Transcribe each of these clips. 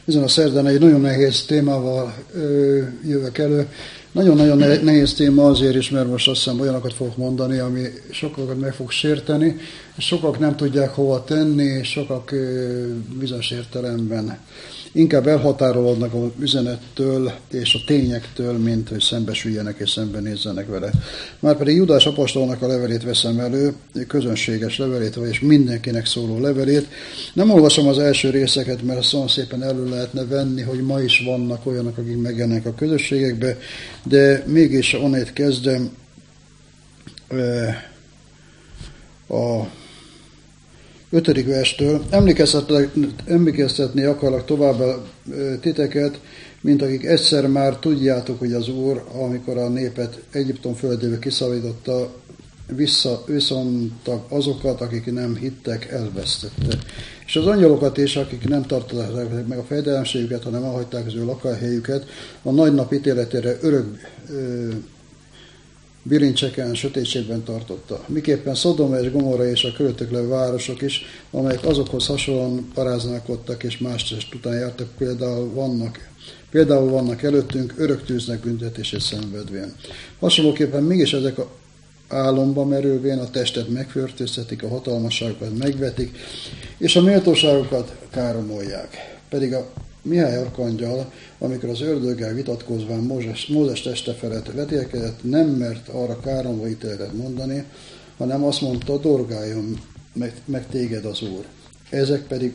Ezen a szerdán egy nagyon nehéz témával jövök elő. Nagyon-nagyon nehéz téma azért is, mert most azt hiszem olyanokat fogok mondani, ami sokakat meg fog sérteni, és sokak nem tudják hova tenni, és sokak bizonyos értelemben inkább elhatárolódnak az üzenettől és a tényektől, mint hogy szembesüljenek és szembenézzenek vele. Márpedig Judás apostolnak a levelét veszem elő, közönséges levelét, vagyis mindenkinek szóló levelét. Nem olvasom az első részeket, mert azt szóval szépen elő lehetne venni, hogy ma is vannak olyanok, akik megjelennek a közösségekbe, de mégis onnét kezdem a 5. verstől. Emlékeztetni akarlak továbbá titeket, mint akik egyszer már tudjátok, hogy az Úr, amikor a népet Egyiptom földjéből kiszabadította, visszontak azokat, akik nem hittek, elvesztette. És az angyalokat is, akik nem tartották meg a fejedelemségüket, hanem elhagyták az ő lakhelyüket, a nagy nap ítéletére örök bilincseken, sötétségben tartotta. Miképpen Szodoma és Gomorra és a körülöttük levő városok is, amelyek azokhoz hasonlóan paráználkodtak és más test után jártak, például vannak előttünk, örök tűznek büntetését szenvedvén. Hasonlóképpen mégis ezek a álomba merülvén a testet megfürtőztetik, a hatalmasságokat megvetik, és a méltóságokat káromolják. Pedig a Mihály arkangyal, amikor az ördöggel vitatkozván Mózes teste felett vetélkedett, nem mert arra káromló ítéletet mondani, hanem azt mondta, dorgáljon meg téged az Úr. Ezek pedig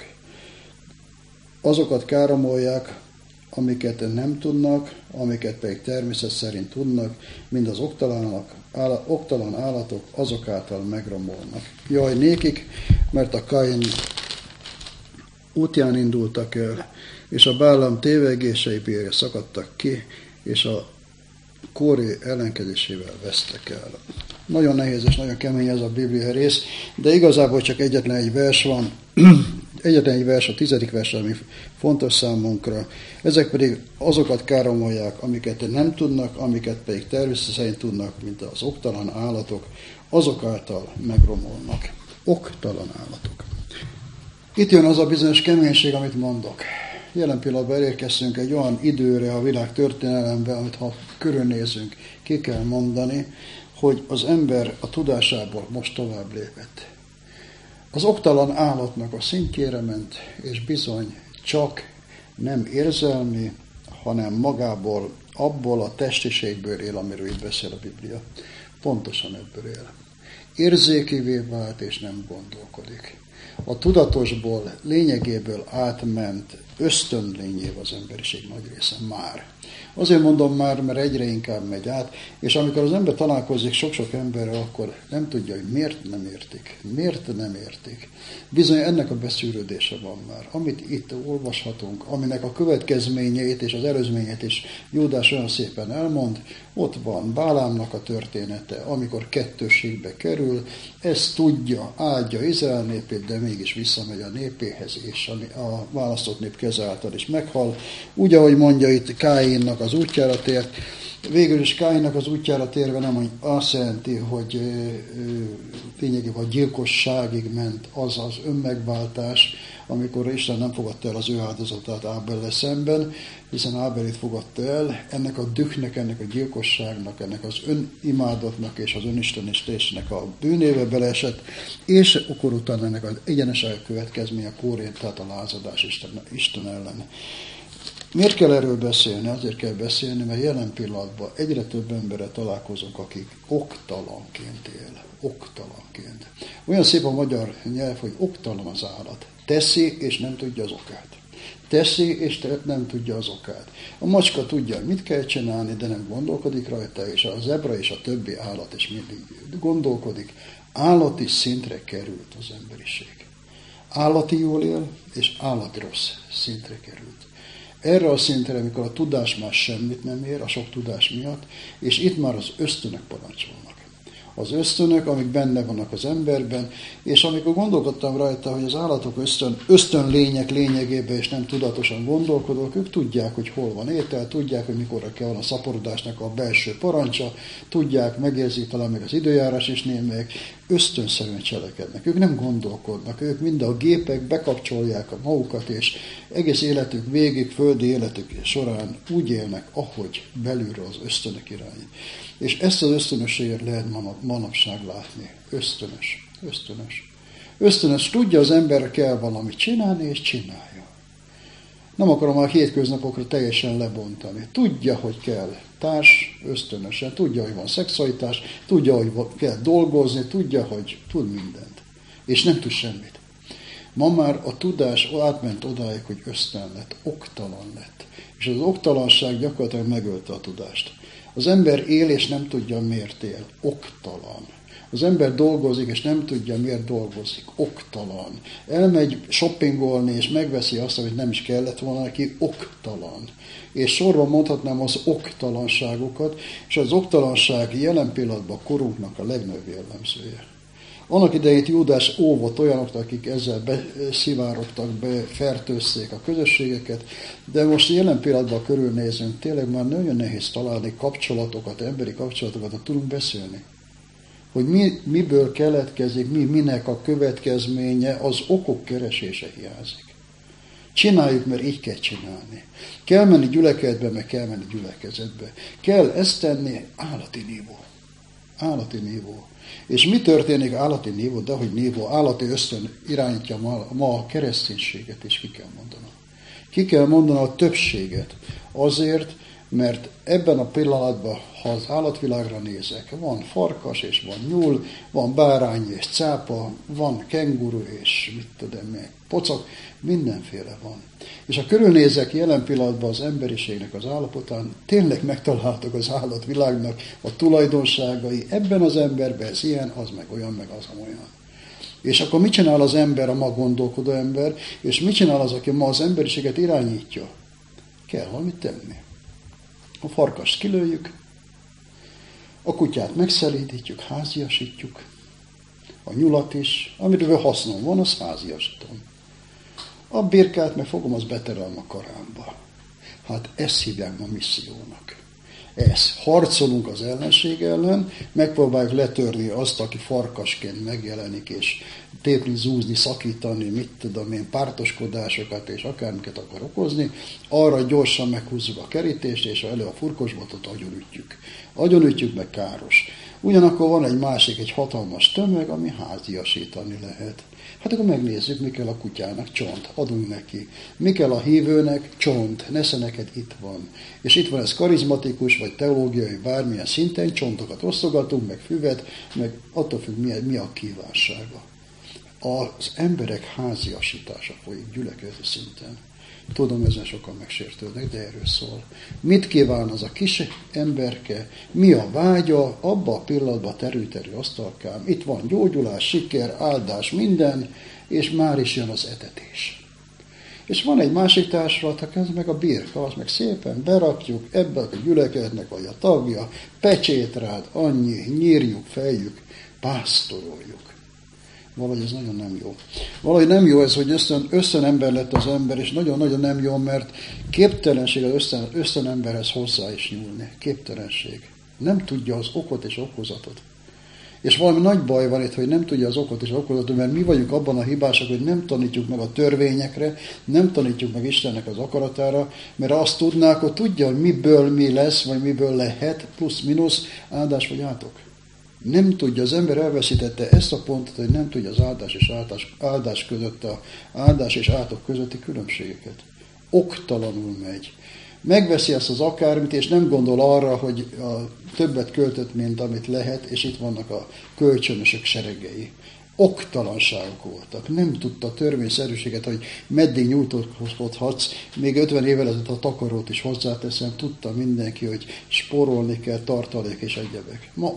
azokat káromolják, amiket nem tudnak, amiket pedig természet szerint tudnak, mind az oktalan állatok azok által megromolnak. Jaj nékik, mert a Kain útján indultak el, és a Bálám tévegései szakadtak ki, és a Kóré ellenkezésével vesztek el. Nagyon nehéz és nagyon kemény ez a Biblia rész, de igazából csak egyetlen egy vers van, egyetlen egy vers, a 10. vers, ami fontos számunkra. Ezek pedig azokat káromolják, amiket nem tudnak, amiket pedig természet szerint tudnak, mint az oktalan állatok, azok által megromolnak. Oktalan állatok. Itt jön az a bizonyos keménység, amit mondok. Jelen pillanatban elérkeztünk egy olyan időre a világ történelemben, amit ha körülnézünk, ki kell mondani, hogy az ember a tudásából most tovább lépett. Az oktalan állatnak a szintjére ment, és bizony csak nem érzelmi, hanem magából, abból a testiségből él, amiről itt beszél a Biblia. Pontosan ebből él. Érzékivé vált, és nem gondolkodik. A tudatosból, lényegéből átment ösztönlényével az emberiség nagy része már. Azért mondom már, mert egyre inkább megy át, és amikor az ember találkozik sok-sok emberrel, akkor nem tudja, hogy miért nem értik. Miért nem értik. Bizony ennek a beszűrődése van már. Amit itt olvashatunk, aminek a következményeit és az előzményét is Júdás olyan szépen elmond, ott van Bálámnak a története, amikor kettősségbe kerül, ezt tudja, áldja Izrael népét, de mégis visszamegy a népéhez, és a választott nép keze által is meghal. Úgy, ahogy mondja itt, Káinnak az útjára tért. Végül is Káinnak az útjára térve nem azt jelenti, hogy lényegében a gyilkosságig ment az az önmegváltás, amikor Isten nem fogadta el az ő áldozatát Ábellel szemben, hiszen Ábelit fogadta el, ennek a dühnek, ennek a gyilkosságnak, ennek az önimádatnak és az önistenítésnek a bűnébe beleesett, és akkor utána ennek az egyenes elkövetkezménye a Kórén, tehát a lázadás Isten ellen. Miért kell erről beszélni? Azért kell beszélni, mert jelen pillanatban egyre több emberre találkozunk, akik oktalanként él. Oktalanként. Olyan szép a magyar nyelv, hogy oktalan az állat. Teszi, és nem tudja az okát. Teszi, és nem tudja az okát. A macska tudja, mit kell csinálni, de nem gondolkodik rajta, és a zebra és a többi állat is mindig gondolkodik. Állati szintre került az emberiség. Állati jól él, és állati rossz szintre került. Erre a szintre, amikor a tudás már semmit nem ér, a sok tudás miatt, és itt már az ösztönök parancsolnak. Az ösztönök, amik benne vannak az emberben, és amikor gondolkodtam rajta, hogy az állatok ösztönlények lényegében, és nem tudatosan gondolkodók, ők tudják, hogy hol van étel, tudják, hogy mikorra kell a szaporodásnak a belső parancsa, tudják, megérzik talán meg az időjárás is némelyek. ösztönszerűen cselekednek, ők nem gondolkodnak, ők mind a gépek bekapcsolják a magukat, és egész életük végig, földi életük során úgy élnek, ahogy belülről az ösztönök irányít. És ezt az ösztönösséget lehet manapság látni. Ösztönös. Tudja az ember, kell valamit csinálni, és csinálja. Nem akarom a hétköznapokra teljesen lebontani. Tudja, hogy kell ösztönösen, tudja, hogy van szexualitás, tudja, hogy kell dolgozni, tudja, hogy tud mindent. És nem tud semmit. Ma már a tudás átment odáig, hogy ösztön lett, oktalan lett. És az oktalanság gyakorlatilag megölte a tudást. Az ember él, és nem tudja, miért él. Oktalan. Az ember dolgozik, és nem tudja, miért dolgozik. Oktalan. Elmegy shoppingolni, és megveszi azt, amit nem is kellett volna neki. Oktalan. És sorban mondhatnám az oktalanságokat, és az oktalanság jelen pillanatban a korunknak a legnagyobb jellemzője. Annak idején Júdás óvott olyanoktól, akik ezzel beszivárogtak, befertőzték a közösségeket, de most jelen pillanatban körülnézünk, tényleg már nagyon nehéz találni kapcsolatokat, emberi kapcsolatokat, tudunk beszélni. Hogy miből keletkezik, minek a következménye, az okok keresése hiányzik. Csináljuk, mert így kell csinálni. Kell menni gyülekezetbe, meg kell menni gyülekezetbe. Kell ezt tenni, állati nívó. És mi történik állati nívó, de hogy nívó, állati ösztön irányítja ma a kereszténységet, és ki kell mondanom. Ki kell mondanom a többséget. Azért, mert ebben a pillanatban, ha az állatvilágra nézek, van farkas és van nyúl, van bárány és cápa, van kenguru és pocak, mindenféle van. És ha körülnézek jelen pillanatban az emberiségnek az állapotán, tényleg megtaláltak az állatvilágnak a tulajdonságai, ebben az emberben ez ilyen, az meg olyan, meg az olyan. És akkor mit csinál az ember, a ma gondolkodó ember, és mit csinál az, aki ma az emberiséget irányítja? Kell valamit tenni. A farkast kilőjük, a kutyát megszelídítjük, háziasítjuk, a nyulat is, amiről hasznom van, az háziasítom. A birkát meg fogom, az beterelem a karámba. Hát ezt hívják ma missziónak. Harcolunk az ellenség ellen, megpróbáljuk letörni azt, aki farkasként megjelenik, és tépni, zúzni, szakítani, pártoskodásokat, és akármiket akar okozni, arra gyorsan meghúzzuk a kerítést, és elő a furkosbotot agyonütjük. Agyonütjük, meg káros. Ugyanakkor van egy másik, egy hatalmas tömeg, ami háziasítani lehet. Hát akkor megnézzük, mi kell a kutyának, csont, adunk neki. Mi kell a hívőnek, csont, nesze neked itt van. És itt van ez karizmatikus, vagy teológiai, bármilyen szinten, csontokat osztogatunk, meg füvet, meg attól függ, mi a kívánsága. Az emberek háziasítása folyik gyülekezeti szinten. Tudom, ezen sokan megsértődnek, de erről szól. Mit kíván az a kis emberke? Mi a vágya? Abba a pillanatban terű asztalkám. Itt van gyógyulás, siker, áldás, minden, és már is jön az etetés. És van egy másik társulat, ez meg a birka, azt meg szépen berakjuk, ebbe a gyülekezetnek vagy a tagja, pecsétrád, annyi, nyírjuk, fejjük, pásztoroljuk. Valahogy ez nagyon nem jó. Valahogy nem jó ez, hogy ösztön ember lett az ember, és nagyon-nagyon nem jó, mert képtelenség az ösztön emberhez hozzá is nyúlni. Képtelenség. Nem tudja az okot és okozatot. És valami nagy baj van itt, hogy nem tudja az okot és okozatot, mert mi vagyunk abban a hibásak, hogy nem tanítjuk meg a törvényekre, nem tanítjuk meg Istennek az akaratára, mert azt tudná, akkor tudja, hogy miből mi lesz, vagy miből lehet, plusz-minusz, áldás vagy átok. Nem tudja, az ember elveszítette ezt a pontot, hogy nem tudja az áldás között, a áldás és átok közötti különbségeket. Oktalanul megy. Megveszi ezt az akármit, és nem gondol arra, hogy többet költött, mint amit lehet, és itt vannak a kölcsönösök seregei. Oktalanságok voltak. Nem tudta a törvényszerűséget, hogy meddig nyújtózhatsz. Még 50 évvel ezelőtt a takarót is hozzáteszem, tudta mindenki, hogy spórolni kell, tartalék és egyebek. Ma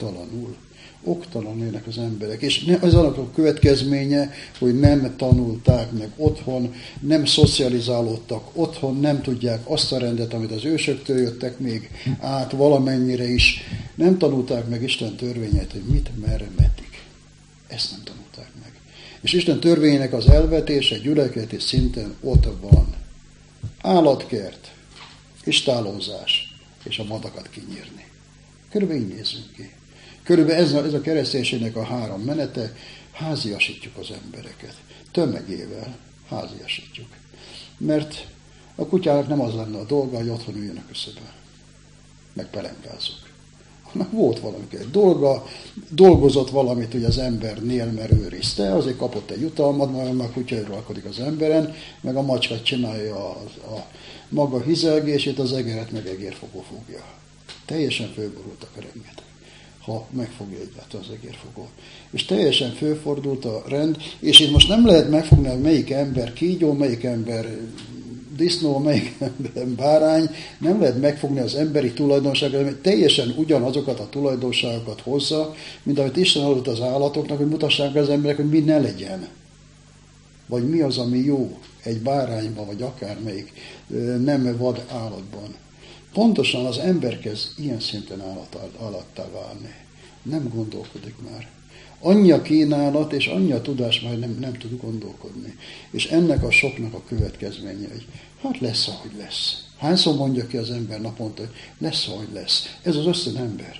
oktalan élnek az emberek. És az annak a következménye, hogy nem tanulták meg otthon, nem szocializálódtak otthon, nem tudják azt a rendet, amit az ősöktől jöttek még át valamennyire is. Nem tanulták meg Isten törvényét, hogy mit, merre, meddig. Ezt nem tanulták meg. És Isten törvényének az elvetése gyülekezeti szinten ott van. Állatkert, istálózás, és a madakat kinyírni. Körülbelül így nézzünk ki. Körülbelül ez a kereszténységnek a 3 menete, háziasítjuk az embereket. Tömegével háziasítjuk. Mert a kutyának nem az lenne a dolga, hogy otthon üljenek összebe. Meg pelengázzuk. Hanem volt valami egy dolga, dolgozott valamit ugye az embernél, mert őrizte, azért kapott egy jutalmat, majd a kutya uralkodik az emberen, meg a macska csinálja a maga hizelgését, az egeret meg egérfogó fogja. Teljesen fölborultak a rengeteg, ha megfogja egyáltalán az egérfogó. És teljesen fölfordult a rend, és itt most nem lehet megfogni, hogy melyik ember kígyó, melyik ember disznó, melyik ember bárány, nem lehet megfogni az emberi tulajdonságokat, mert teljesen ugyanazokat a tulajdonságokat hozza, mint amit Isten adott az állatoknak, hogy mutassák be az emberek, hogy mi ne legyen. Vagy mi az, ami jó egy bárányban, vagy akármelyik nem vad állatban. Pontosan az ember kezd ilyen szinten állattá válni. Nem gondolkodik már. Annyi a kínálat, és annyi a tudás, már nem tud gondolkodni. És ennek a soknak a következménye, hogy hát lesz, ahogy lesz. Hányszor mondja ki az ember naponta, hogy lesz, ahogy lesz. Ez az ösztön ember.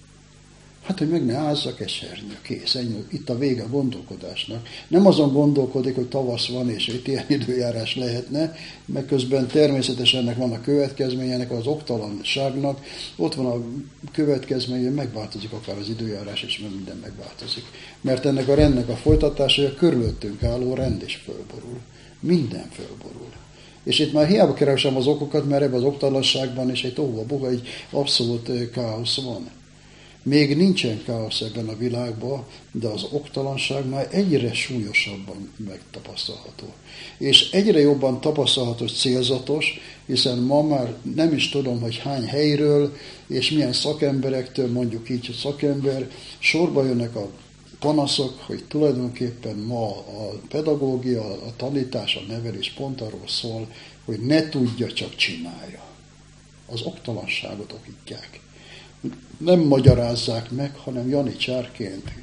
Hát, hogy meg ne ázzak esernyő, kész, ennyi, itt a vége a gondolkodásnak. Nem azon gondolkodik, hogy tavasz van, és itt ilyen időjárás lehetne, meg közben természetesen ennek van a következménye, ennek az oktalanságnak, ott van a következménye, megváltozik akár az időjárás, és minden megváltozik. Mert ennek a rendnek a folytatása, hogy a körülöttünk álló rend is fölborul. Minden fölborul. És itt már hiába keresem az okokat, mert ebben az oktalanságban is egy tohuvaboga, egy abszolút káosz van. Még nincsen káosz ebben a világban, de az oktalanság már egyre súlyosabban megtapasztalható. És egyre jobban tapasztalható, célzatos, hiszen ma már nem is tudom, hogy hány helyről, és milyen szakemberektől, mondjuk így, hogy szakember, sorba jönnek a panaszok, hogy tulajdonképpen ma a pedagógia, a tanítás, a nevelés pont arról szól, hogy ne tudja, csak csinálja. Az oktalanságot okítják. Nem magyarázzák meg, hanem janicsárként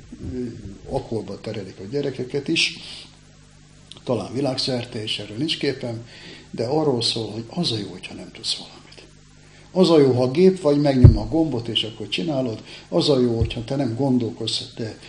akolba terelik a gyerekeket is, talán világszerte, és erről nincs képem, de arról szól, hogy az a jó, hogyha nem tudsz valamit. Az a jó, ha gép vagy, megnyom a gombot, és akkor csinálod, az a jó, hogyha te nem gondolkozz, de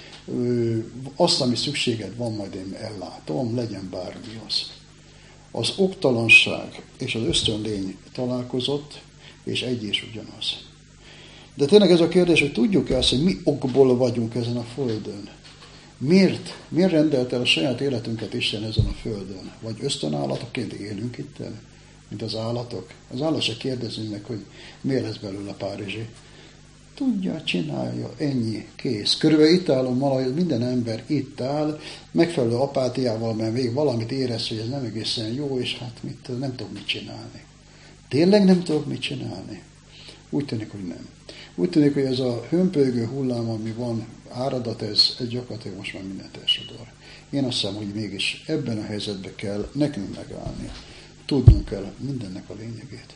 azt, ami szükséged van, majd én ellátom, legyen bármi az. Az oktalanság és az ösztönlény találkozott, és egy és ugyanaz. De tényleg ez a kérdés, hogy tudjuk-e azt, hogy mi okból vagyunk ezen a földön? Miért rendelt el a saját életünket Isten ezen a földön? Vagy ösztönállatoként élünk itten, mint az állatok? Az állat se kérdezünk meg, hogy miért lesz belőle Párizsi. Tudja, csinálja, ennyi, kész. Körülbelül itt állom valahogy, minden ember itt áll, megfelelő apátiával, mert még valamit érez, hogy ez nem egészen jó, és hát nem tudok mit csinálni. Tényleg nem tudok mit csinálni? Úgy tűnik, hogy nem. Úgy tűnik, hogy ez a hömpölygő hullám, ami van, áradat, ez gyakorlatilag most már mindent elsodor. Én azt hiszem, hogy mégis ebben a helyzetben kell nekünk megállni. Tudnunk kell mindennek a lényegét.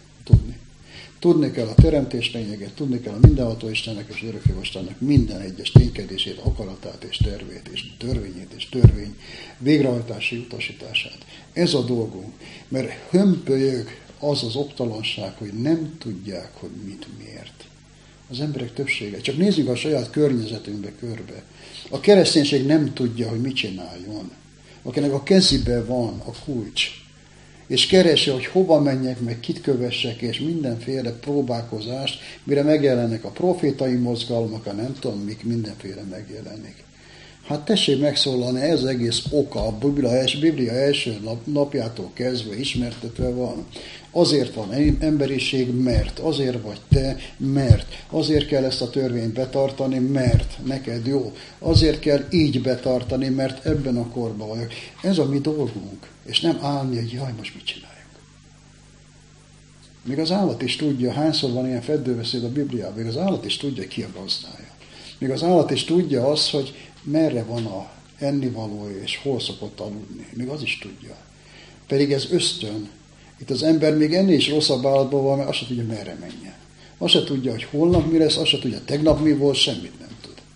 Tudni kell a teremtés lényeget, tudni kell a mindenható Istennek és örökké Istennek minden egyes ténykedését, akaratát és tervét, és törvényét és törvény végrehajtási utasítását. Ez a dolgunk, mert hömpölyög az az oktalanság, hogy nem tudják, hogy mit miért. Az emberek többsége. Csak nézzük a saját környezetünkbe körbe. A kereszténység nem tudja, hogy mit csináljon. Akinek a kezébe van a kulcs, és keresi, hogy hova menjek, meg kit kövessek, és mindenféle próbálkozást, mire megjelennek a profétai mozgalmak, nem tudom, mik mindenféle megjelenik. Hát tessék megszólalni, ez az egész oka, a Biblia első napjától kezdve ismertetve van. Azért van emberiség, mert, azért vagy te, mert, azért kell ezt a törvényt betartani, mert neked jó, azért kell így betartani, mert ebben a korban vagyok. Ez a mi dolgunk, és nem állni, hogy jaj, most mit csináljunk. Még az állat is tudja, hányszor van ilyen feddőbeszéd a Bibliában, még az állat is tudja, ki a gazdája. Még az állat is tudja azt, hogy merre van a ennivalója, és hol szokott aludni. Még az is tudja. Pedig ez ösztön. Itt az ember még ennél is rosszabb állatban van, mert azt se tudja, merre menjen. Azt se tudja, hogy holnap mi lesz, azt se tudja, tegnap mi volt, semmit nem tud.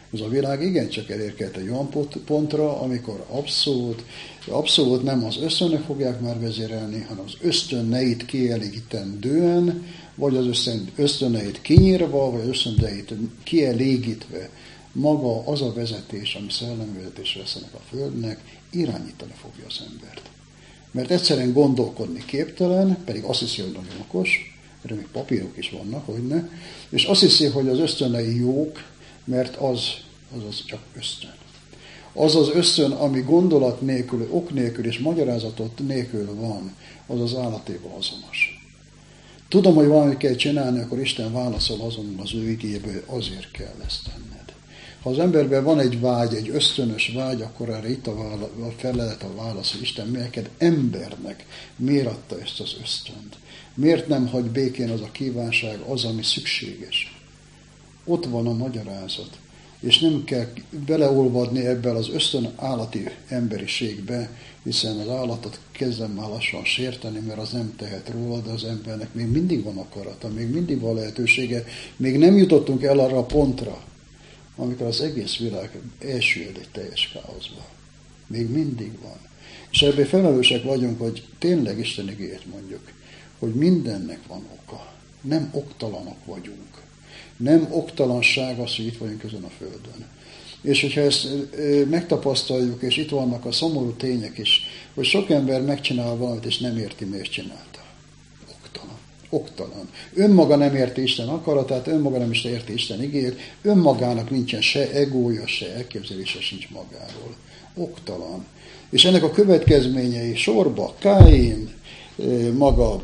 Ez a világ igencsak elérkezett egy olyan pontra, amikor abszolút nem az ösztönök fogják már vezérelni, hanem az ösztöneit kielégítendően, vagy az ösztöneit kinyírva, vagy az ösztöneit kielégítve maga az a vezetés, ami szellemi vezetés lesz ennek a Földnek, irányítani fogja az embert. Mert egyszerűen gondolkodni képtelen, pedig azt hiszi, hogy nagyon okos, erre még papírok is vannak, hogyne, és azt hiszi, hogy az ösztönei jók, mert az csak ösztön. Az az ösztön, ami gondolat nélkül, ok nélkül és magyarázatot nélkül van, az az állatéval azonos. Tudom, hogy valamit kell csinálni, akkor Isten válaszol azonnal az ő igéből, azért kell ezt tenned. Ha az emberben van egy vágy, egy ösztönös vágy, akkor erre itt a felelet, a válasz, hogy Isten neked embernek miért adta ezt az ösztönt? Miért nem hagy békén az a kívánság, az, ami szükséges? Ott van a magyarázat. És nem kell beleolvadni ebben az ösztön állati emberiségbe, hiszen az állatot kezdem már lassan sérteni, mert az nem tehet róla, de az embernek még mindig van akarata, még mindig van lehetősége, még nem jutottunk el arra a pontra, amikor az egész világ elsüllyed egy teljes káoszba. Még mindig van. És ebben felelősek vagyunk, hogy tényleg Isten igéjét mondjuk, hogy mindennek van oka. Nem oktalanok vagyunk. Nem oktalanság az, hogy itt vagyunk ezen a Földön. És hogyha ezt megtapasztaljuk, és itt vannak a szomorú tények is, hogy sok ember megcsinál valamit, és nem érti, miért csinálta. Oktalan. Önmaga nem érti Isten akaratát, önmaga nem is érti Isten igéjét, önmagának nincsen se egója, se elképzelése sincs magáról. Oktalan. És ennek a következményei sorba Káin, maga,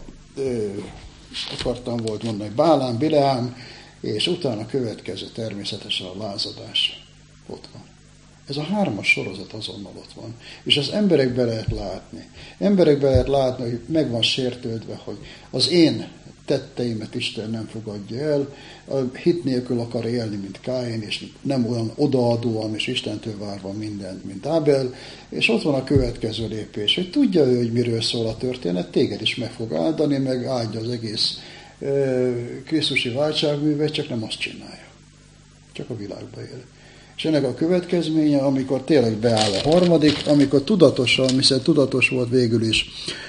akartam volt mondani, Bálám, Bileám, és utána következő természetesen a lázadás. Ott van. Ez a 3-as sorozat azonnal ott van. És az emberekbe lehet látni. Emberekbe lehet látni, hogy meg van sértődve, hogy az én tetteimet Isten nem fogadja el, a hit nélkül akar élni, mint Káin, és nem olyan odaadóan és Istentől várva mindent, mint Ábel, és ott van a következő lépés, hogy tudja ő, hogy miről szól a történet, téged is meg fog áldani, meg áldja az egész krisztusi váltságművet, csak nem azt csinálja. Csak a világba él. És ennek a következménye, amikor tényleg beáll a harmadik, amikor tudatosan, hiszen tudatos volt végül is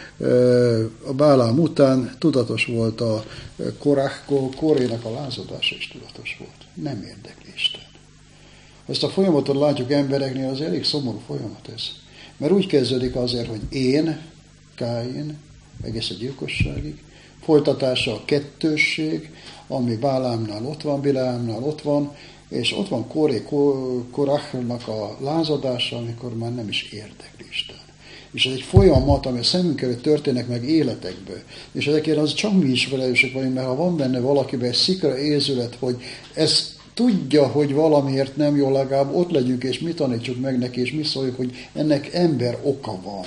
a Bálám után, tudatos volt a Kórénak a lázadása is tudatos volt. Nem érdekli Isten. Ezt a folyamatot látjuk embereknél, az elég szomorú folyamat ez. Mert úgy kezdődik azért, hogy én, Káin, egész a gyilkosságig, folytatása a kettősség, ami Bálámnál ott van, Bileámnál ott van, és ott van Korachnak a lázadása, amikor már nem is érdekli Isten. És ez egy folyamat, ami a szemünk előtt történnek meg életekből. És ezekért az csak mi is felelősek vagyunk, mert ha van benne valakiben egy szikra érzület, hogy ez tudja, hogy valamiért nem jó, legalább ott legyünk, és mi tanítsuk meg neki, és mi szóljuk, hogy ennek ember oka van.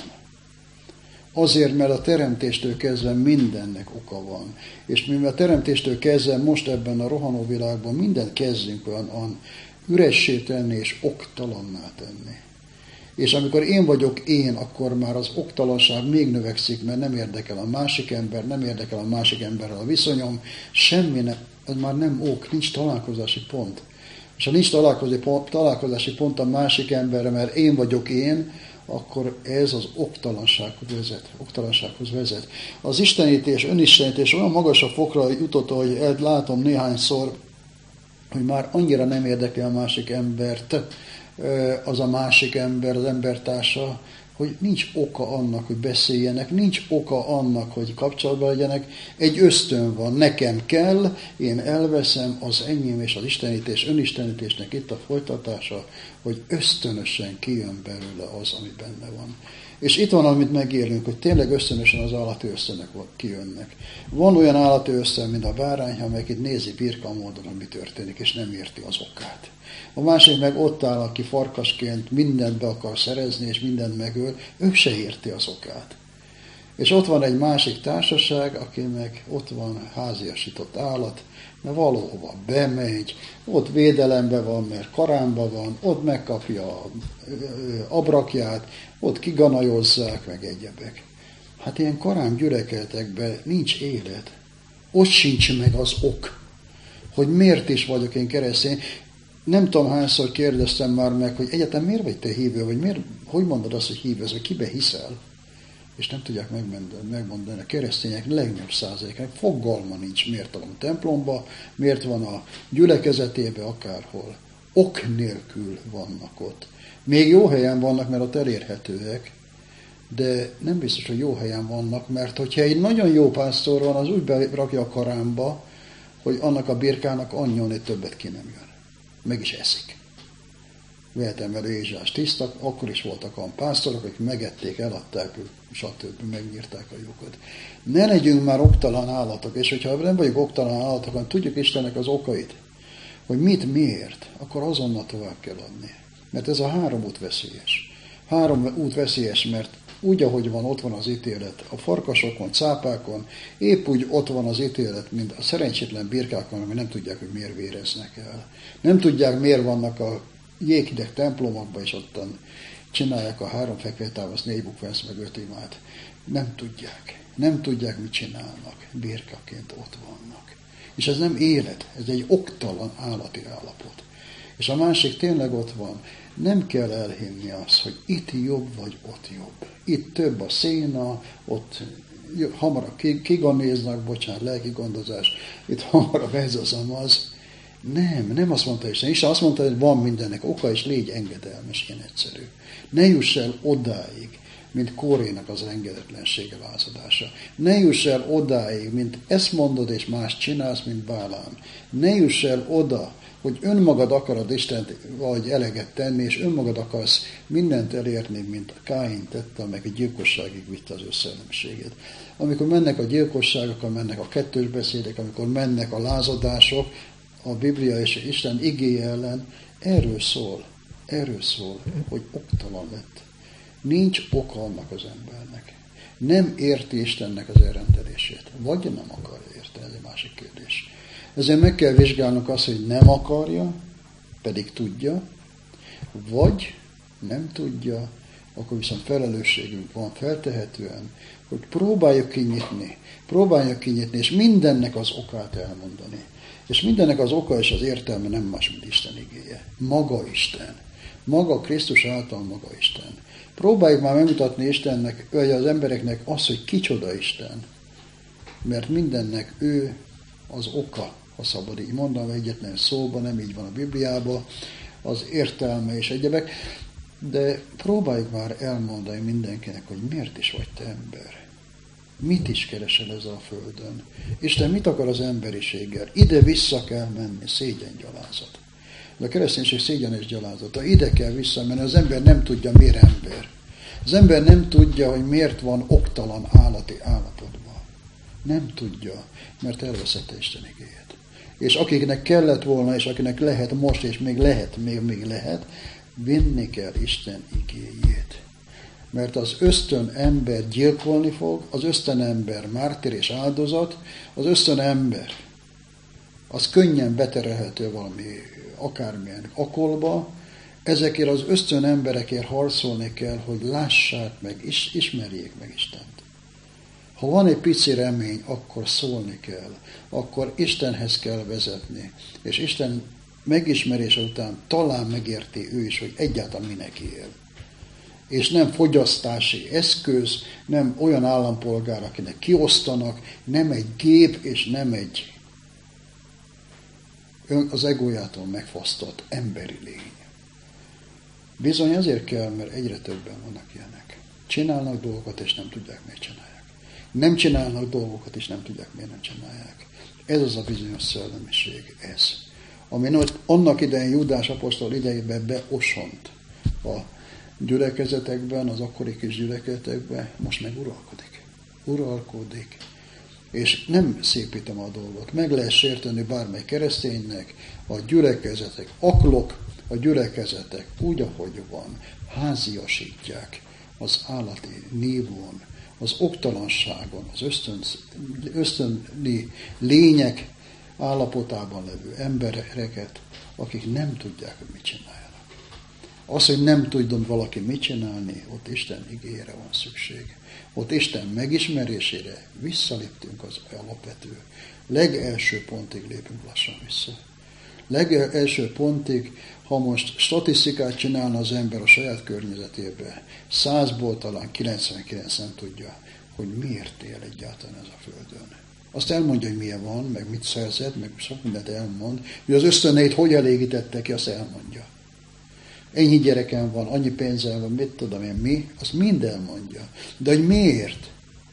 Azért, mert a teremtéstől kezdve mindennek oka van. És mivel a teremtéstől kezdve most ebben a rohanó világban mindent kezdünk olyan üressé tenni és oktalanná tenni. És amikor én vagyok én, akkor már az oktalanság még növekszik, mert nem érdekel a másik ember, nem érdekel a másik emberrel a viszonyom, semmi nem, ez már nem ok, nincs találkozási pont. És ha nincs találkozási pont a másik emberre, mert én vagyok én, akkor ez az oktalansághoz vezet. Az istenítés, önistenítés olyan magasabb fokra jutott, hogy látom néhányszor, hogy már annyira nem érdekli a másik embert, az a másik ember, az embertársa, hogy nincs oka annak, hogy beszéljenek, nincs oka annak, hogy kapcsolatban legyenek. Egy ösztön van, nekem kell, én elveszem, az enyém, és az istenítés, önistenítésnek itt a folytatása, hogy ösztönösen kijön belőle az, ami benne van. És itt van, amit megélünk, hogy tényleg ösztönösen az állati ösztönök kijönnek. Van olyan állati ösztön, mint a bárány, amelyik itt nézi birka módon, ami történik, és nem érti az okát. A másik meg ott áll, aki farkasként mindent be akar szerezni, és mindent megöl, ő se érti az okát. És ott van egy másik társaság, aki meg ott van háziasított állat, mert valahova bemegy, ott védelemben van, mert karámban van, ott megkapja abrakját, ott kiganajozzák, meg egyebek. Hát ilyen karám gyülekezetekben nincs élet. Ott sincs meg az ok, hogy miért is vagyok én keresztény. Nem tudom hányszor kérdeztem már meg, hogy egyetem miért vagy te hívő, vagy hogy mondod azt, hogy hívő, vagy kibe hiszel? És nem tudják megmondani. A keresztények legnagyobb százalékának fogalma nincs, miért van a templomba, miért van a gyülekezetébe, akárhol. Ok nélkül vannak ott. Még jó helyen vannak, mert ott elérhetőek, de nem biztos, hogy jó helyen vannak, mert hogyha egy nagyon jó pásztor van, az úgy berakja a karámba, hogy annak a birkának annyi többet ki nem jön. Meg is eszik. Vehetem vele Ézsás tisztak, akkor is voltak olyan pásztorok, akik megették, eladták, stb. Megnyírták a lyukat. Ne legyünk már oktalan állatok, és hogyha nem vagyunk oktalan állatok, hanem tudjuk Istennek az okait, hogy miért, akkor azonnal tovább kell adni. Mert ez a 3 út veszélyes. 3 út veszélyes, mert úgy, ahogy van, ott van az ítélet. A farkasokon, cápákon, épp úgy ott van az ítélet, mint a szerencsétlen birkákon, ami nem tudják, hogy miért véreznek el. Nem tudják, miért vannak a jéghideg templomokban, és ottan csinálják a 3 fekvétávasz, 4 bukvensz, meg 5 imát. Nem tudják. Nem tudják, mit csinálnak. Birkaként ott vannak. És ez nem élet, ez egy oktalan állati állapot. És a másik tényleg ott van. Nem kell elhinni azt, hogy itt jobb vagy ott jobb. Itt több a széna, ott hamarabb kiganéznak, bocsánat, lelki gondozás, itt hamarabb ez az amaz. Nem azt mondta Isten. Isten azt mondta, hogy van mindennek oka, és légy engedelmes, ilyen egyszerű. Ne juss el odáig, mint Kórénak az engedetlensége lázadása. Ne juss el odáig, mint ezt mondod, és más csinálsz, mint Bálám. Ne juss el oda, hogy önmagad akarod Istent vagy eleget tenni, és önmagad akarsz mindent elérni, mint Káin tette, meg a gyilkosságig vitte az ő szellemségét. Amikor mennek a gyilkosságok, amikor mennek a kettős beszédek, amikor mennek a lázadások, a Biblia és Isten igéje ellen, erről szól, hogy oktalan lett. Nincs oka annak az embernek. Nem érti Istennek az elrendelését. Vagy nem akarja érteni, ez egy másik kérdés. Ezért meg kell vizsgálnunk azt, hogy nem akarja, pedig tudja, vagy nem tudja, akkor viszont felelősségünk van feltehetően, hogy próbáljuk kinyitni, és mindennek az okát elmondani. És mindennek az oka és az értelme nem más, mint Isten igéje. Maga Isten. Maga Krisztus által maga Isten. Próbáljuk már megmutatni Istennek, vagy az embereknek azt, hogy kicsoda Isten. Mert mindennek ő az oka, ha szabad így mondanom, egyetlen szóban, nem így van a Bibliában, az értelme és egyebek, de próbáljuk már elmondani mindenkinek, hogy miért is vagy te ember. Mit is keresel ezzel a földön? Isten mit akar az emberiséggel? Ide-vissza kell menni, szégyengyalázat. De a kereszténység szégyen és gyalázata. Ide kell visszamenni, az ember nem tudja, miért ember. Az ember nem tudja, hogy miért van oktalan állati állapotban. Nem tudja, mert elveszette Isten igéjét. És akiknek kellett volna, és akinek lehet most, és még lehet, vinni kell Isten igéjét. Mert az ösztön ember gyilkolni fog, az ösztön ember mártír és áldozat, az ösztön ember az könnyen beterelhető valami akármilyen akolba, ezekért az ösztön emberekért harcolni kell, hogy lássák meg, ismerjék meg Istent. Ha van egy pici remény, akkor szólni kell, akkor Istenhez kell vezetni, és Isten megismerése után talán megérti ő is, hogy egyáltalán minek él. És nem fogyasztási eszköz, nem olyan állampolgár, akinek kiosztanak, nem egy gép, és nem egy az egójától megfosztott emberi lény. Bizony azért kell, mert egyre többen vannak ilyenek. Csinálnak dolgokat, és nem tudják, miért csinálják. Nem csinálnak dolgokat, és nem tudják, miért nem csinálják. Ez az a bizonyos szellemiség, ez. Ami annak idején Júdás apostol idejében beosont a gyülekezetekben, az akkori kis gyülekezetekben, most meg uralkodik. És nem szépítem a dolgot. Meg lehet sérteni bármely kereszténynek, a gyülekezetek, a gyülekezetek úgy, ahogy van, háziasítják az állati nívón, az oktalanságon, az ösztönli lények állapotában levő embereket, akik nem tudják, hogy mit csináljanak. Az, hogy nem tudjon valaki mit csinálni, ott Isten igéjére van szükség. Ott Isten megismerésére visszaléptünk az alapvető. Legelső pontig lépünk lassan vissza. Legelső pontig, ha most statisztikát csinálna az ember a saját környezetében, 100-ból talán 99 nem tudja, hogy miért él egyáltalán ez a földön. Azt elmondja, hogy milyen van, meg mit szerzett, meg sok mindent elmond. Hogy az ösztöneit hogy elégítette ki, azt elmondja. Ennyi gyerekem van, annyi pénzem van, mit tudom én, mi, azt mind elmondja. De hogy miért?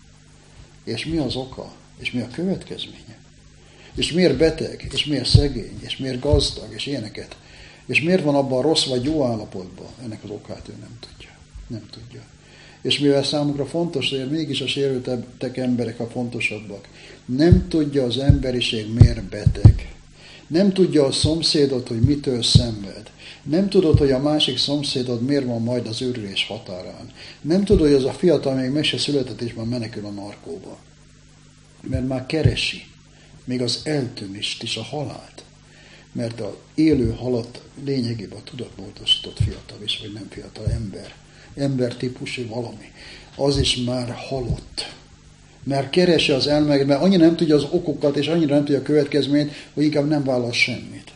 És mi az oka? És mi a következménye? És miért beteg? És miért szegény? És miért gazdag? És ilyeneket? És miért van abban rossz vagy jó állapotban? Ennek az okát ő nem tudja. Nem tudja. És mivel számukra fontos, hogy mégis a sérültek emberek a fontosabbak, nem tudja az emberiség miért beteg. Nem tudja a szomszédot, hogy mitől szenved. Nem tudod, hogy a másik szomszédod miért van majd az őrülés határán. Nem tudod, hogy az a fiatal még meg se született, és már menekül a narkóba. Mert már keresi még az eltűnést is, a halált. Mert az élő halott lényegében a tudatmódosított fiatal is, vagy nem fiatal ember. Embertípusú valami. Az is már halott. Mert keresi az elmeket, mert annyira nem tudja az okokat, és annyira nem tudja a következményt, hogy inkább nem vállal semmit.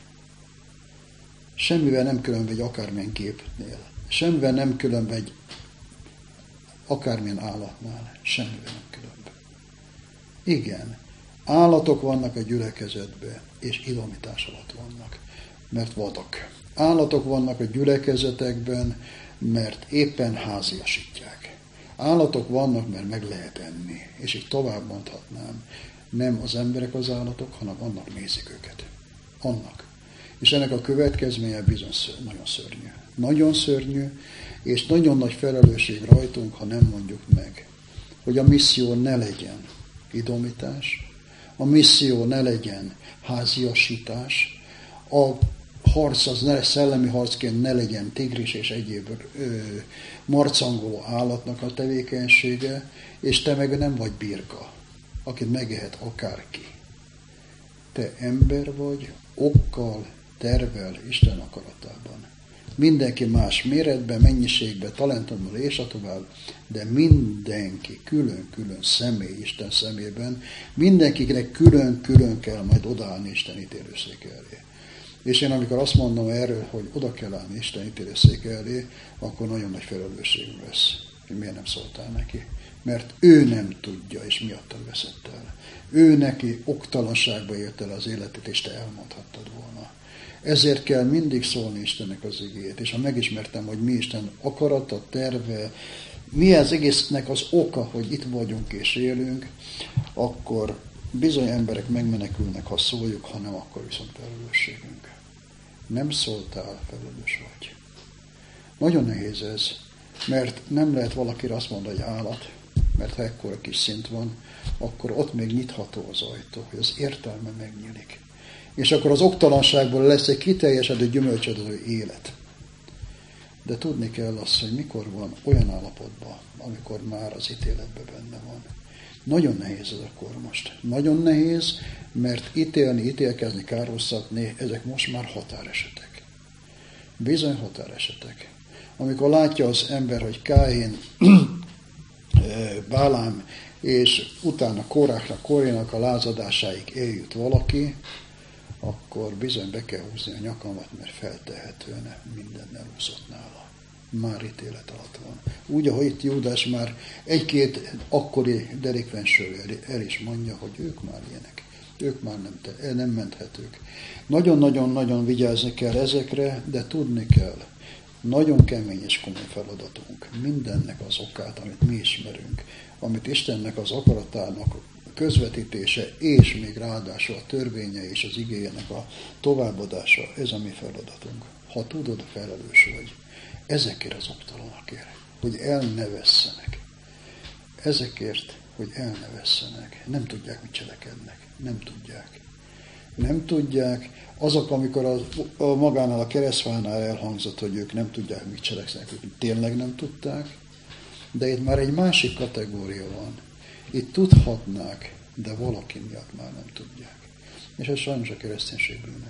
Semmivel nem különböző akármilyen képnél. Semmivel nem különböző akármilyen állatnál. Semmivel nem különböző. Igen, állatok vannak a gyülekezetben, és idomítás alatt vannak, mert vadak. Állatok vannak a gyülekezetekben, mert éppen háziasítják. Állatok vannak, mert meg lehet enni. És így tovább mondhatnám. Nem az emberek az állatok, hanem annak nézik őket. Annak. És ennek a következménye bizony nagyon szörnyű. Nagyon szörnyű, és nagyon nagy felelősség rajtunk, ha nem mondjuk meg, hogy a misszió ne legyen idomítás, a misszió ne legyen háziasítás, a harc az szellemi harcként ne legyen tigris és egyéb marcangoló állatnak a tevékenysége, és te meg nem vagy birka, akit megehet akárki. Te ember vagy, okkal, tervel Isten akaratában. Mindenki más méretben, mennyiségben, talentummal és a tovább, de mindenki külön-külön személy Isten szemében, mindenkinek külön-külön kell majd odaállni Isten ítélőszék elé. És én amikor azt mondom erről, hogy oda kell állni Isten ítélőszék elé, akkor nagyon nagy felelősségem lesz, hogy miért nem szóltál neki. Mert ő nem tudja, és miattad veszett el. Ő neki oktalanságba élt el az életét, és te elmondhattad volna. Ezért kell mindig szólni Istennek az igéjét, és ha megismertem, hogy mi Isten akarata, terve, mi az egésznek az oka, hogy itt vagyunk és élünk, akkor bizony emberek megmenekülnek, ha szóljuk, ha nem, akkor viszont felelősségünk. Nem szóltál, felelős vagy. Nagyon nehéz ez, mert nem lehet valakire azt mondani, hogy állat, mert ha ekkora kis szint van, akkor ott még nyitható az ajtó, hogy az értelme megnyílik. És akkor az oktalanságból lesz egy kiteljesedő, gyümölcsöző élet. De tudni kell azt, hogy mikor van olyan állapotban, amikor már az ítéletben benne van. Nagyon nehéz ez a kor most. Nagyon nehéz, mert ítélni, ítélkezni, károsztatni, ezek most már határesetek. Bizony határesetek. Amikor látja az ember, hogy Káin, Bálám, és utána Kórénak a lázadásáig eljut valaki, akkor bizony be kell húzni a nyakamat, mert feltehetően minden elúszott nála. Már ítélet alatt van. Úgy, ahogy itt Júdás már egy-két akkori derékfensől el is mondja, hogy ők már ilyenek. Ők már nem menthetők. Nagyon-nagyon-nagyon vigyázni kell ezekre, de tudni kell. Nagyon kemény és komoly feladatunk. Mindennek az okát, amit mi ismerünk, amit Istennek az akaratának közvetítése, és még ráadásul a törvénye és az igéjének a továbbadása, ez a mi feladatunk. Ha tudod, felelős vagy. Ezekért az oktalanakért, hogy el ne vesszenek. Ezekért, hogy el ne vesszenek. Nem tudják, mit cselekednek. Nem tudják. Nem tudják. Azok, amikor magánál a keresztfánál elhangzott, hogy ők nem tudják, mit cselekszenek, ők tényleg nem tudták. De itt már egy másik kategória van. Itt tudhatnák, de valaki miatt már nem tudják. És ez sajnos a kereszténység bűne.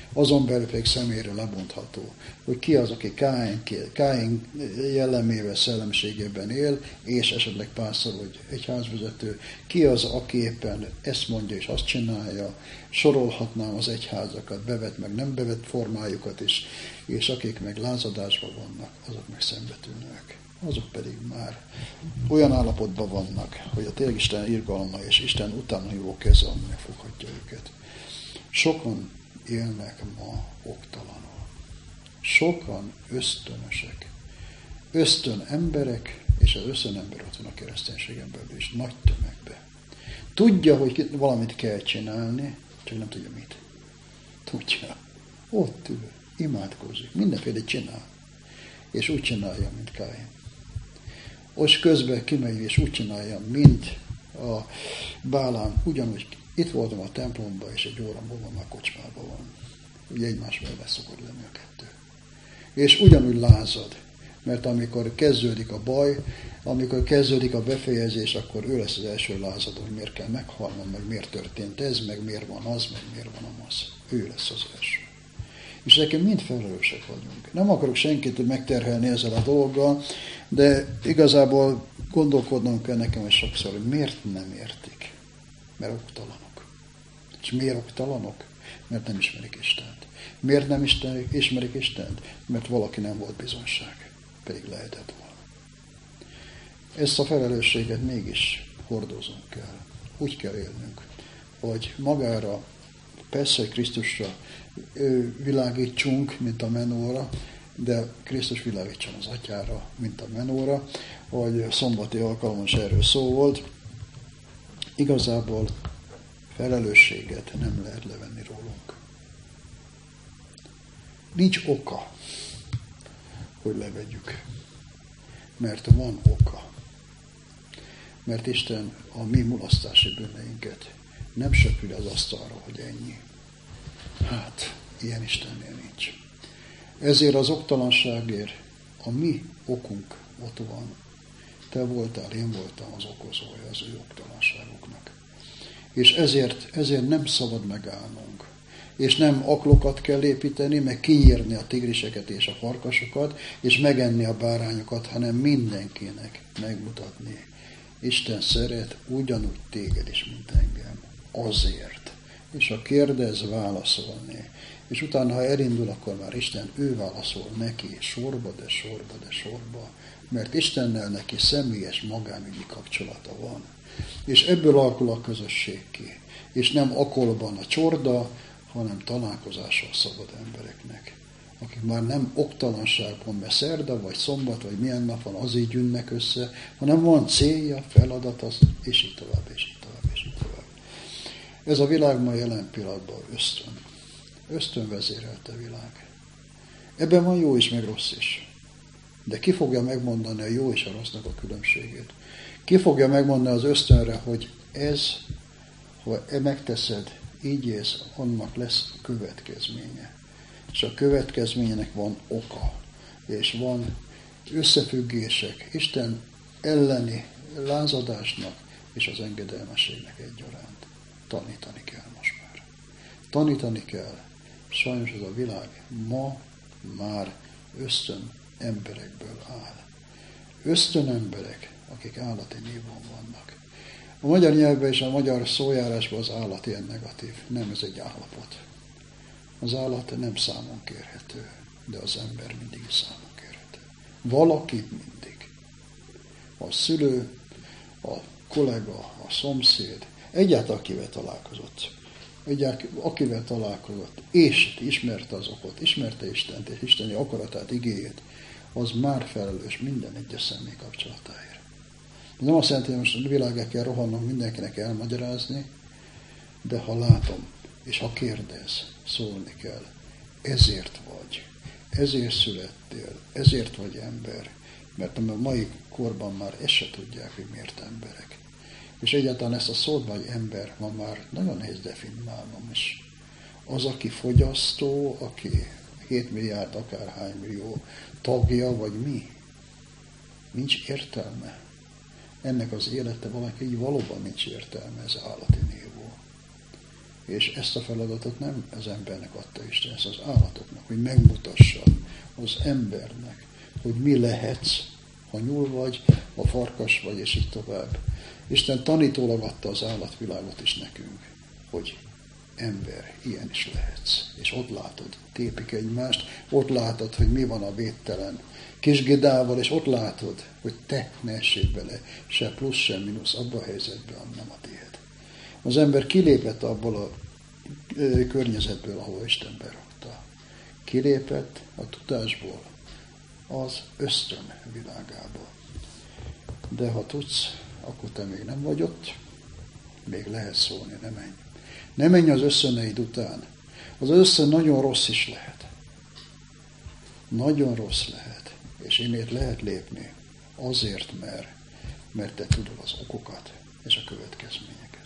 azon belül pedig személyre lebontható, hogy ki az, aki Káin jellemével, szellemiségében él, és esetleg pásztor vagy egyházvezető, ki az, aki éppen ezt mondja és azt csinálja, sorolhatnám az egyházakat, bevett meg nem bevett formájukat is, és akik meg lázadásban vannak, azok meg szenvedőnök. Azok pedig már olyan állapotban vannak, hogy a tényleg Isten irgalma és Isten utánhívó keze megfoghatja őket. Sokan élnek ma oktalanul. Sokan ösztönösek. Ösztön emberek, és az ösztönember ott van a kereszténységen belül is, nagy tömegben. Tudja, hogy valamit kell csinálni, csak nem tudja mit. Tudja. Ott ül, imádkozik, mindenféle csinál. És úgy csinálja, mint Káin. És közben kimegy, és úgy csinálja, mint a Bálám. Ugyanúgy itt voltam a templomban, és egy óra múlva már kocsmában van. Ugye egymás mellett szokott lenni a kettő. És ugyanúgy lázad, mert amikor kezdődik a baj, amikor kezdődik a befejezés, akkor ő lesz az első lázadó, hogy miért kell meghalnom, meg miért történt ez, meg miért van az, meg miért van az. Ő lesz az első. És nekem mind felelősek vagyunk. Nem akarok senkit megterhelni ezzel a dologgal, de igazából gondolkodnom kell nekem is sokszor, hogy miért nem értik. Mert oktalanok. És miért oktalanok? Mert nem ismerik Istent. Miért nem ismerik Istent? Mert valaki nem volt bizonság. Pedig lehetett volna. Ezt a felelősséget mégis hordozunk kell. Úgy kell élnünk, hogy magára, persze, hogy Krisztusra világítsunk, mint a menóra, de Krisztus világítson az Atyára, mint a menóra, hogy szombati alkalommal is erről szó volt. Igazából felelősséget nem lehet levenni rólunk. Nincs oka, hogy levegyük, mert van oka. Mert Isten a mi mulasztási bűneinket nem söpri az asztalra, hogy ennyi. Hát, ilyen Istennél nincs. Ezért az oktalanságért a mi okunk ott van. Te voltál, én voltam az okozója az ő oktalanságoknak. És ezért nem szabad megállnunk. És nem aklokat kell építeni, meg kinyírni a tigriseket és a farkasokat, és megenni a bárányokat, hanem mindenkinek megmutatni. Isten szeret ugyanúgy téged is, mint engem. Azért. És ha kérdez, válaszolni. És utána, ha elindul, akkor már Isten, ő válaszol neki, sorba, de sorba, de sorba. Mert Istennel neki személyes magánügyi kapcsolata van. És ebből alakul a közösség ki. És nem akolban a csorda, hanem találkozással szabad embereknek. Akik már nem oktalanságban, mert szerda, vagy szombat, vagy milyen nap van, azért gyűnnek össze, hanem van célja, feladata, és így tovább, és így tovább, és így tovább. Ez a világ ma jelen pillanatban ösztön. Ösztön vezérelte világ. Ebben van jó is, meg rossz is. De ki fogja megmondani a jó és a rossznak a különbségét? Ki fogja megmondani az ösztönre, hogy ez, ha megteszed, így élsz, annak lesz következménye. És a következménynek van oka, és van összefüggések Isten elleni lázadásnak és az engedelmességnek egyaránt. Tanítani kell most már. Tanítani kell. Sajnos ez a világ ma már ösztön emberekből áll. Ösztön emberek, akik állati névon vannak. A magyar nyelvben és a magyar szójárásban az állat ilyen negatív. Nem, ez egy állapot. Az állat nem számon kérhető, de az ember mindig számon kérhető. Valaki mindig. A szülő, a kollega, a szomszéd, egyáltalán akivel találkozott. Akivel találkozott, és ismerte az okot, ismerte Istent, és isteni akaratát, igéjét, az már felelős minden egyes személy kapcsolatáért. Nem azt jelenti, hogy most a világát kell rohannom mindenkinek elmagyarázni, de ha látom, és ha kérdez, szólni kell. Ezért vagy. Ezért születtél. Ezért vagy ember. Mert a mai korban már ezt se tudják, hogy miért emberek. És egyáltalán ezt a szót vagy ember ma már nagyon nehéz definiálnom is. Az, aki fogyasztó, aki 7 milliárd akárhány millió tagja, vagy mi? Nincs értelme. Ennek az élete valaki így valóban nincs értelme, ez állati névó. És ezt a feladatot nem az embernek adta Isten, ezt az állatoknak, hogy megmutassa az embernek, hogy mi lehetsz, ha nyúl vagy, ha farkas vagy, és így tovább. Isten tanítólag adta az állatvilágot is nekünk, hogy ember, ilyen is lehetsz. És ott látod, tépik egymást, ott látod, hogy mi van a védtelen kisgedával, és ott látod, hogy te ne essél bele, se plusz, se mínusz, abban a helyzetben, ami nem a tiéd. Az ember kilépett abból a környezetből, ahol Isten berakta. Kilépett a tudásból, az ösztön világába. De ha tudsz, akkor te még nem vagy ott, még lehet szólni, ne menj. Ne menj az ösztöneid után. Az ösztön nagyon rossz is lehet. Nagyon rossz lehet. És innét lehet lépni. Azért, mert te tudod az okokat és a következményeket.